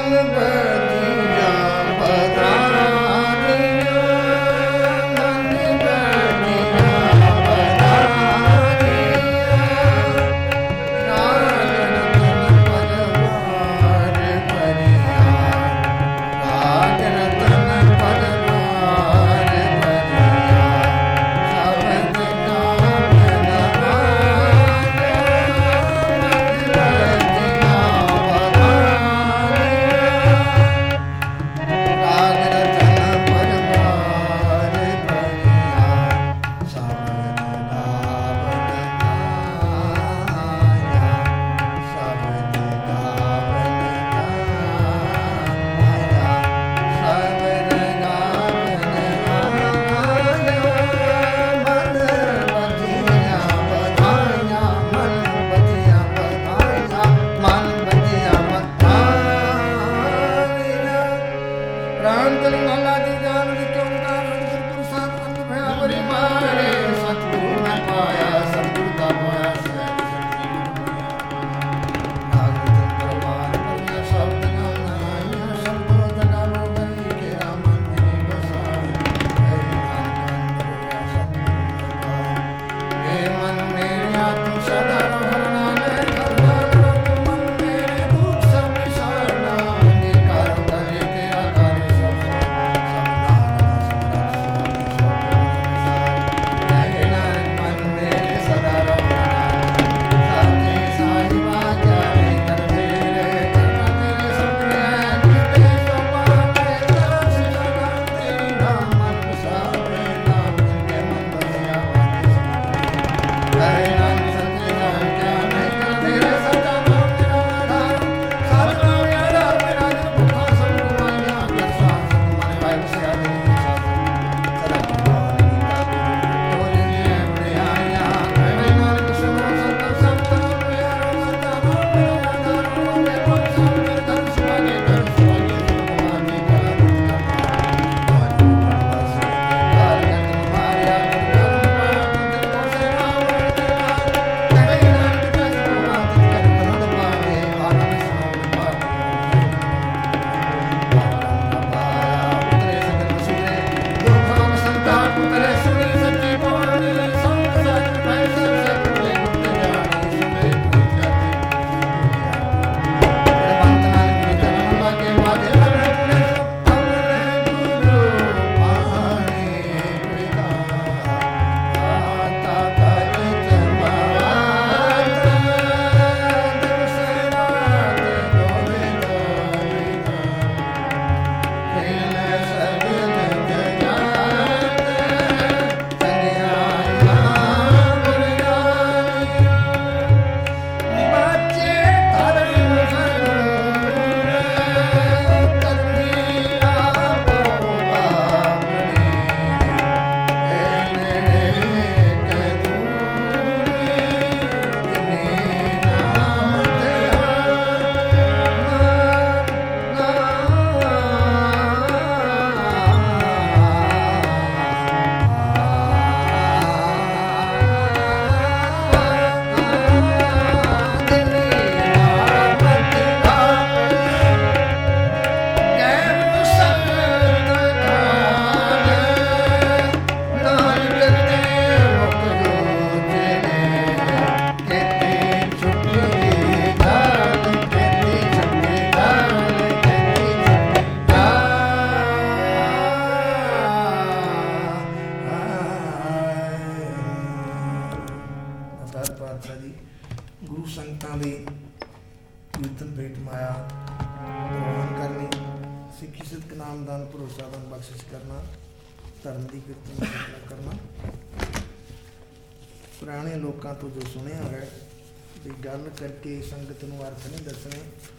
ਪੁਰਾਣੇ ਲੋਕਾਂ ਤੋਂ ਜੋ ਸੁਣਿਆ ਹੈ ਵੀ ਗੱਲ ਕਰਕੇ ਸੰਗਤ ਨੂੰ ਅਰਥ ਨਹੀਂ ਦੱਸਣੇ,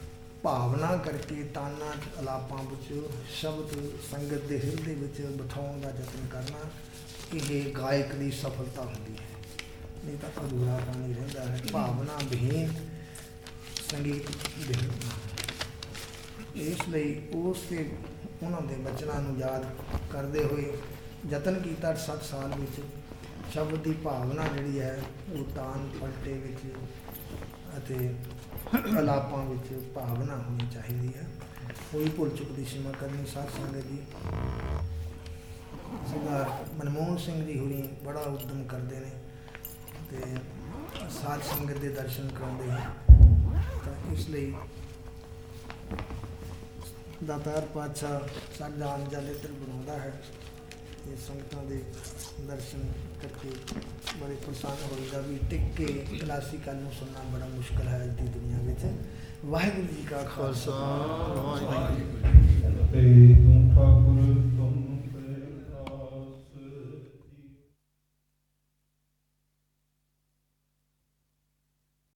ਭਾਵਨਾ ਕਰਕੇ ਤਾਨਾਂ ਅਲਾਪਾਂ ਵਿੱਚ ਸ਼ਬਦ ਸੰਗਤ ਦੇ ਹਿਰਦੇ ਵਿੱਚ ਬਿਠਾਉਣ ਦਾ ਯਤਨ ਕਰਨਾ, ਇਹ ਗਾਇਕ ਦੀ ਸਫਲਤਾ ਹੁੰਦੀ ਹੈ। ਨਹੀਂ ਤਾਂ ਅਧੂਰਾ ਕੰਮ ਹੀ ਰਹਿੰਦਾ ਹੈ। ਭਾਵਨਾ ਵਿਹੀਨ ਸੰਗੀਤ ਵਿਹੀਨ। ਇਸ ਲਈ ਉਸ ਤੇ ਉਹਨਾਂ ਦੇ ਬਚਨਾਂ ਨੂੰ ਯਾਦ ਕਰਦੇ ਹੋਏ ਯਤਨ ਕੀਤਾ 7 ਸਾਲ ਵਿੱਚ ਸ਼ਬਦ ਦੀ ਭਾਵਨਾ ਜਿਹੜੀ ਹੈ ਉਹ ਤਾਨ ਪਲਟੇ ਵਿੱਚ ਅਤੇ ਅਲਾਪਾਂ ਵਿੱਚ ਭਾਵਨਾ ਹੋਣੀ ਚਾਹੀਦੀ ਹੈ। ਹੋਈ ਭੁੱਲ ਚੁੱਕ ਦੀ ਸੀਮਾ ਕਰਨੀ ਸਾਧ ਸੰਗਤ ਜੀ। ਸਰਦਾਰ ਮਨਮੋਹਨ ਸਿੰਘ ਜੀ ਹੋਰੀ ਬੜਾ ਉਦਮ ਕਰਦੇ ਨੇ ਤੇ ਸਾਧ ਸੰਗਤ ਦੇ ਦਰਸ਼ਨ ਕਰਾਉਂਦੇ ਹਨ। ਤਾਂ ਇਸ ਲਈ ਦਾਤਾਰ ਪਾਤਸ਼ਾਹ ਸਾਡਾ ਆਉਣ ਜਾਣ ਇੱਧਰ ਬਣਾਉਂਦਾ ਹੈ। ਇਹ ਸੰਗਤਾਂ ਦੇ ਦਰਸ਼ਨ ਕਰਕੇ ਬੜੇ ਪ੍ਰਸੰਨ ਹੋਏਗਾ ਵੀ ਟਿਕ ਕੇ ਕਲਾਸੀਕਲ ਨੂੰ ਸੁਣਨਾ ਬੜਾ ਮੁਸ਼ਕਲ ਹੈ ਅੱਜ ਦੀ ਦੁਨੀਆ ਵਿੱਚ। ਵਾਹਿਗੁਰੂ ਜੀ ਕਾ ਖਾਲਸਾ ਵਾਹਿਗੁਰੂ ਜੀ ਕੀ ਫਤਿਹ। ਤੇ ਤੂੰ ਠਾਕੁਰ ਤੁਮ